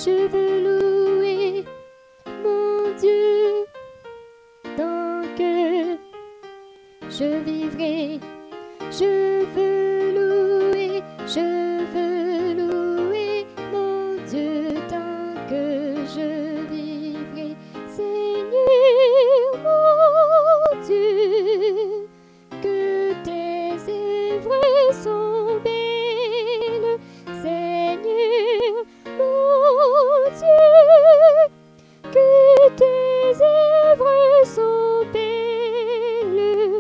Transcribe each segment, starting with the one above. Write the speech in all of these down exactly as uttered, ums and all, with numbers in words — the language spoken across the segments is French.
Je veux louer mon Dieu tant que je vivrai. Je veux louer, je veux louer mon Dieu tant que je vivrai. Seigneur mon Dieu, que tes œuvres sont belles. Seigneur mon Dieu, que tes œuvres sont belles.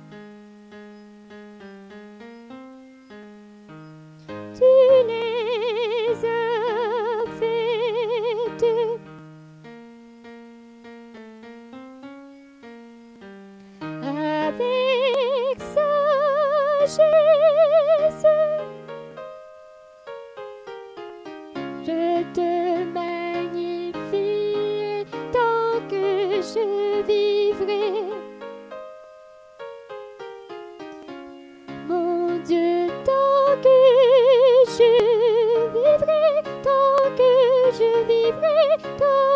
Tu les as faites avec sagesse. Je te magnifie tant que je vivrai. Mon Dieu, tant que je vivrai, tant que je vivrai, tant